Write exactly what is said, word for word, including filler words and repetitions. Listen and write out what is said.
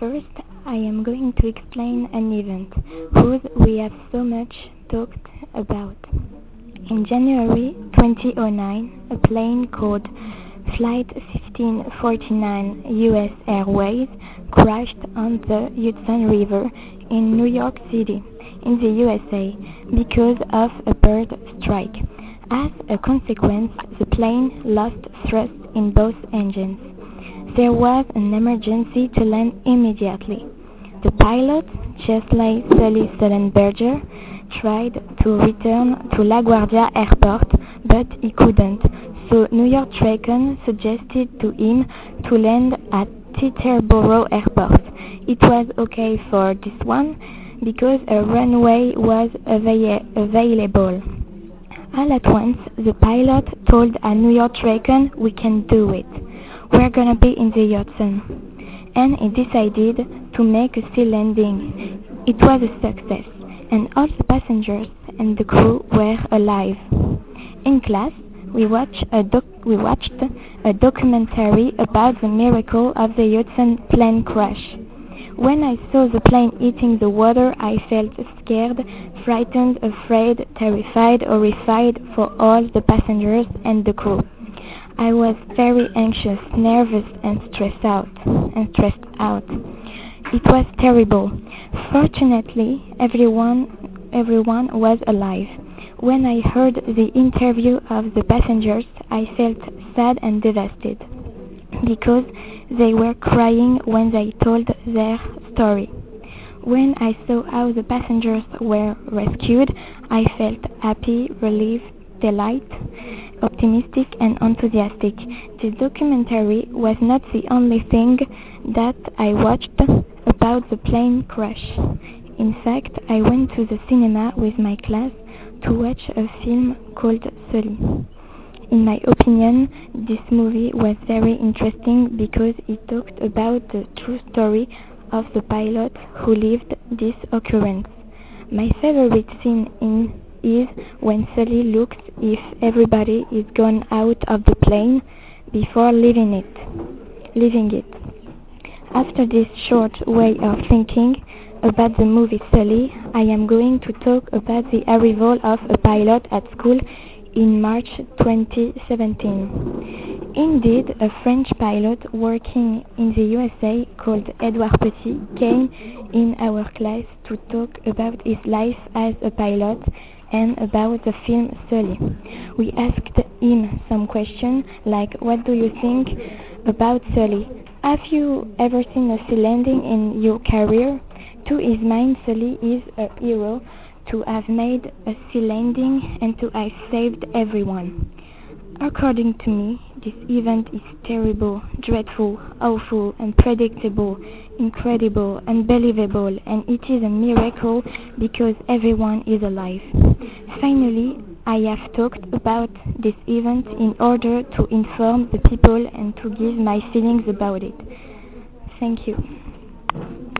First, I am going to explain an event whose we have so much talked about. In January twenty oh nine, a plane called Flight fifteen forty-nine U S Airways crashed on the Hudson River in New York City, in the U S A, because of a bird strike. As a consequence, the plane lost thrust in both engines. There was an emergency to land immediately. The pilot, Chesley Sully Sullenberger, tried to return to LaGuardia Airport, but he couldn't, so New York Tracon suggested to him to land at Teterboro Airport. It was okay for this one, because a runway was avail- available. All at once, the pilot told a New York Tracon, "We can do it. We're gonna be in the Hudson." And he decided to make a sea landing. It was a success, and all the passengers and the crew were alive. In class, we watched a, doc- we watched a documentary about the miracle of the Hudson plane crash. When I saw the plane hitting the water, I felt scared, frightened, afraid, terrified, horrified for all the passengers and the crew. I was very anxious, nervous, and stressed out. And stressed out. It was terrible. Fortunately, everyone, everyone was alive. When I heard the interview of the passengers, I felt sad and devastated, because they were crying when they told their story. When I saw how the passengers were rescued, I felt happy, relieved, delighted, optimistic, and enthusiastic. The documentary was not the only thing that I watched about the plane crash. In fact, I went to the cinema with my class to watch a film called Sully. In my opinion, this movie was very interesting because it talked about the true story of the pilot who lived this occurrence. My favorite scene in is when Sully looks if everybody is gone out of the plane before leaving it. Leaving it. After this short way of thinking about the movie Sully, I am going to talk about the arrival of a pilot at school in March twenty seventeen. Indeed, a French pilot working in the U S A called Edouard Petit came in our class to talk about his life as a pilot and about the film Sully. We asked him some questions like, "What do you think about Sully? Have you ever seen a sea landing in your career?" To his mind, Sully is a hero to have made a sea landing and to have saved everyone. According to me, this event is terrible, dreadful, awful, unpredictable, incredible, unbelievable, and it is a miracle because everyone is alive. Finally, I have talked about this event in order to inform the people and to give my feelings about it. Thank you.